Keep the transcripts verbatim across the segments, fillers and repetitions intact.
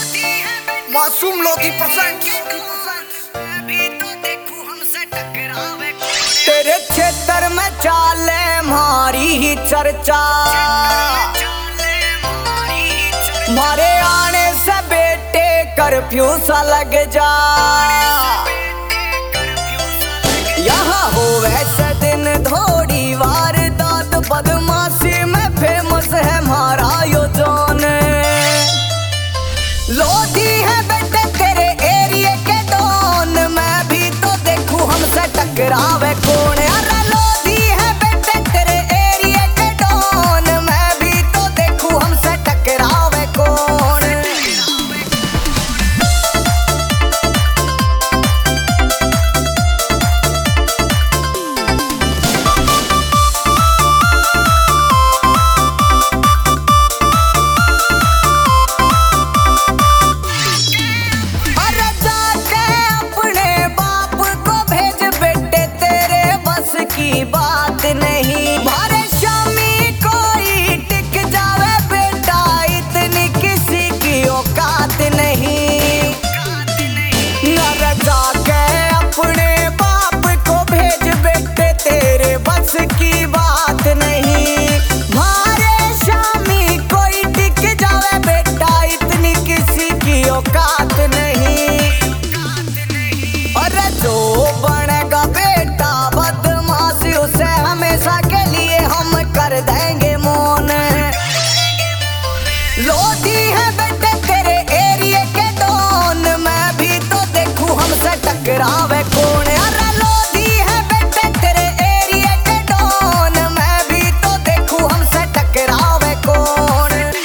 मासूम लोधी परसेंट तेरे क्षेत्र में चाले मारी ही चर्चा, मारे आने से बेटे कर्फ्यू सा लग जा। यहाँ हो वैसे दिन थोड़ी वारदात, बदमाशी में फेमस है हमारा यो जोन। लोधी है बेटे तेरे एरिया के डॉन, मैं भी तो देखूं हमसे टकरावे कौन। अरे लोधी है बेटे तेरे एरिया के डॉन, मैं भी तो देखूं हमसे टकरावे कौन। की बात नहीं भारे शामी कोई टिक जावे बेटा, इतनी किसी की औकात नहीं। न रजा के अपने बाप को भेज बेटे, तेरे बस की बात नहीं। भारे शामी कोई टिक जावे बेटा, इतनी किसी की औकात नहीं। अरे जो बनेगा बेटा उसे हमेशा के लिए हम कर देंगे मौन। लोधी है बेटे तेरे एरिया के डॉन, मैं भी तो देखूं हमसे टकरावे कौन। अरे लोधी है बेटे तेरे एरिया के डॉन, मैं भी तो देखूं हमसे टकरावे कौन।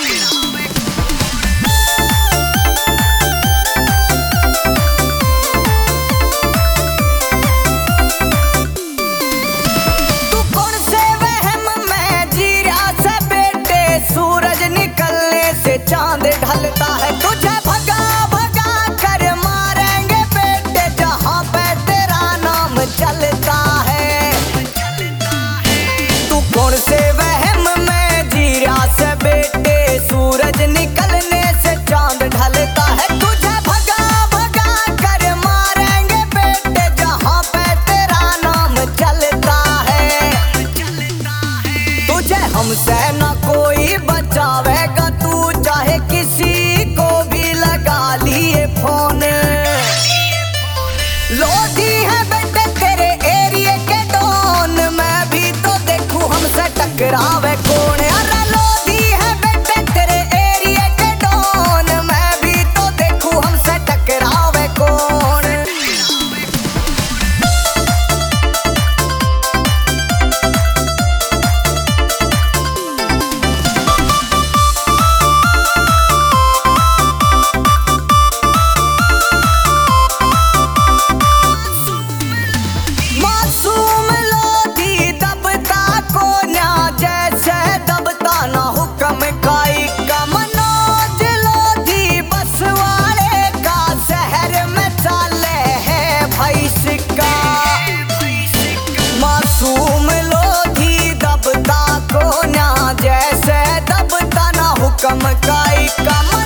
चांद ढलता है तुझे भगा भगा कर मारेंगे बेटे, जहां पे तेरा नाम चलता है। तू कौन से वहम में जी रहा से बेटे, सूरज निकलने से चांद ढलता है। तुझे भगा भगा कर मारेंगे बेटे, जहां पे तेरा नाम चलता है। तुझे हमसे न कोई बचावेगा, तू चाहे किसी को भी लगा लिए फोन। लोधी है बेटे तेरे एरिया के डॉन, मैं भी तो देखूं हमसे टकरावे कौन। अरे लोधी है बेटे तेरे एरिया के डॉन, मैं भी तो देखूं हमसे टकरावे कौन। मासूम लोधी दबता को ना, जैसे दबता ना हुक्म का कम।